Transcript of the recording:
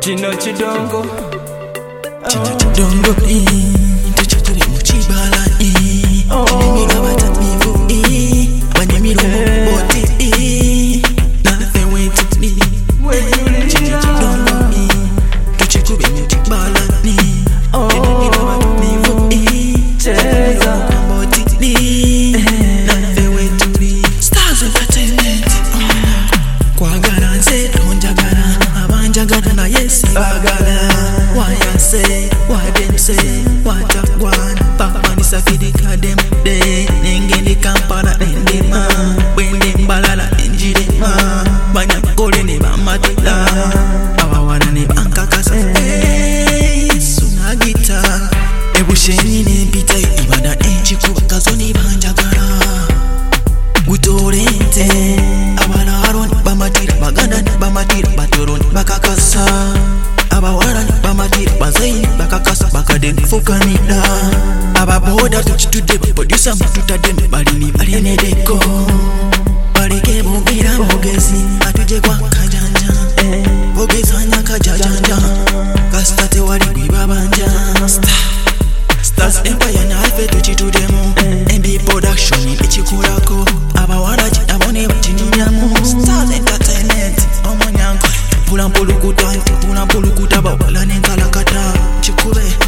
Chino chidongo tuchituri muchibala Chimimiro batamivu Banyimiro muboti Nothing wait to me Chidongo tuchituri muchibala Chimimiro batamivu Nothing wait to me Stars Entertainment Kwagala nze tonjagala Abanjagala na yesi bagala Why I say, why them say, what a one Papa ni safidika dem day Nengeni kampala nendema Wende mbalala njirema Banya kole ne bamatila Awawana ne bankakasa Sunagita Ebushenyi ne mpita ibada enchiku Kazoni banjagala Gutorente Abalaron bamatira baganda bamatira batoron bakakasa Abawarani bamatira bazaini bakakasa bakaden fukanida Ababoda tuchitude producer mututadem balini balene deko Balike bubira bogezi atuje kwa kajanja Bogezanya kajajanja Kastate wali gwibabanja Stars Empire na alfe tuchitudemu MB Production ichikurako Abawaraji abone bachinyamu Stars Entertainment omonyanko Pula mpulukuta bawala nenkalakata Chikube